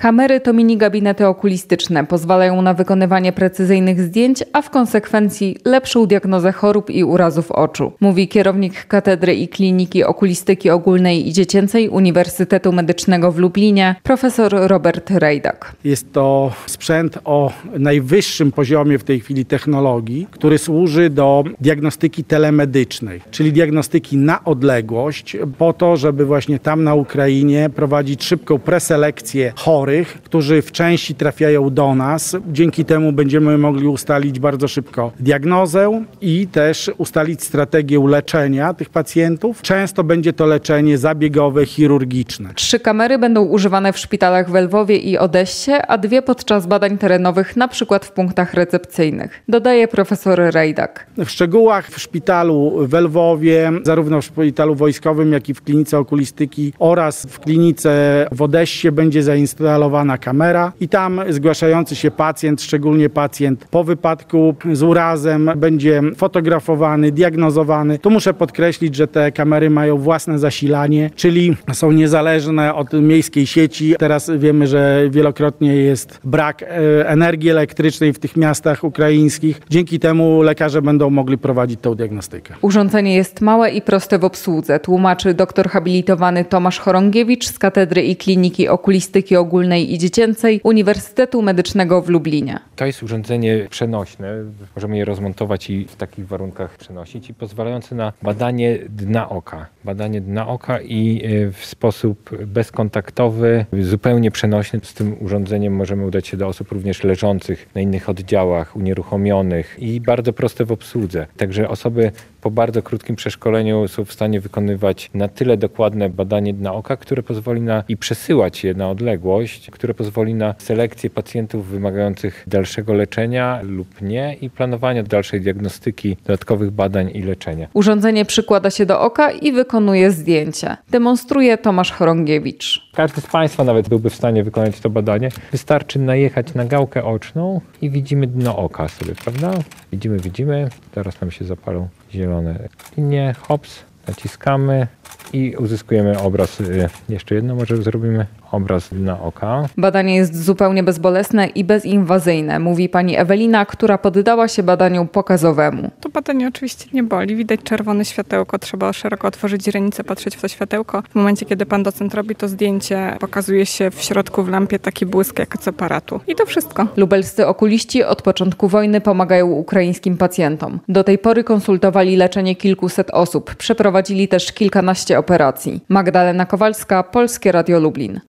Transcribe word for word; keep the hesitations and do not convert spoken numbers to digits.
Kamery to mini gabinety okulistyczne. Pozwalają na wykonywanie precyzyjnych zdjęć, a w konsekwencji lepszą diagnozę chorób i urazów oczu. Mówi kierownik Katedry i Kliniki Okulistyki Ogólnej i Dziecięcej Uniwersytetu Medycznego w Lublinie, profesor Robert Rejdak. Jest to sprzęt o najwyższym poziomie w tej chwili technologii, który służy do diagnostyki telemedycznej, czyli diagnostyki na odległość, po to, żeby właśnie tam na Ukrainie prowadzić szybką preselekcję chorych, którzy w części trafiają do nas. Dzięki temu będziemy mogli ustalić bardzo szybko diagnozę i też ustalić strategię leczenia tych pacjentów. Często będzie to leczenie zabiegowe, chirurgiczne. Trzy kamery będą używane w szpitalach w Lwowie i Odessie, a dwie podczas badań terenowych, na przykład w punktach recepcyjnych, dodaje profesor Rejdak. W szczegółach w szpitalu w Lwowie, zarówno w szpitalu wojskowym, jak i w klinice okulistyki oraz w klinice w Odessie będzie zainstalowana kamera i tam zgłaszający się pacjent, szczególnie pacjent po wypadku z urazem, będzie fotografowany, diagnozowany. Tu muszę podkreślić, że te kamery mają własne zasilanie, czyli są niezależne od miejskiej sieci. Teraz wiemy, że wielokrotnie jest brak energii elektrycznej w tych miastach ukraińskich. Dzięki temu lekarze będą mogli prowadzić tę diagnostykę. Urządzenie jest małe i proste w obsłudze, tłumaczy doktor habilitowany Tomasz Chorągiewicz z Katedry i Kliniki Okulistyki Ogólnej i Dziecięcej Uniwersytetu Medycznego w Lublinie. To jest urządzenie przenośne. Możemy je rozmontować i w takich warunkach przenosić i pozwalające na badanie dna oka. Badanie dna oka i w sposób bezkontaktowy, zupełnie przenośny. Z tym urządzeniem możemy udać się do osób również leżących na innych oddziałach, unieruchomionych i bardzo proste w obsłudze. Także osoby po bardzo krótkim przeszkoleniu są w stanie wykonywać na tyle dokładne badanie dna oka, które pozwoli na i przesyłać je na odległość, które pozwoli na selekcję pacjentów wymagających dalszego leczenia lub nie i planowania dalszej diagnostyki, dodatkowych badań i leczenia. Urządzenie przykłada się do oka i wykonuje zdjęcie. Demonstruje Tomasz Chorągiewicz. Każdy z Państwa nawet byłby w stanie wykonać to badanie. Wystarczy najechać na gałkę oczną i widzimy dno oka sobie, prawda? Widzimy, widzimy. Teraz nam się zapalą zielone linie. Hops, naciskamy i uzyskujemy obraz. Jeszcze jedno może zrobimy. Obraz dna oka. Badanie jest zupełnie bezbolesne i bezinwazyjne, mówi pani Ewelina, która poddała się badaniu pokazowemu. To badanie oczywiście nie boli. Widać czerwone światełko, trzeba szeroko otworzyć źrenicę, patrzeć w to światełko. W momencie, kiedy pan docent robi to zdjęcie, pokazuje się w środku w lampie taki błysk jak z aparatu. I to wszystko. Lubelscy okuliści od początku wojny pomagają ukraińskim pacjentom. Do tej pory konsultowali leczenie kilkuset osób. Przeprowadzili też kilkanaście operacji. Magdalena Kowalska, Polskie Radio Lublin.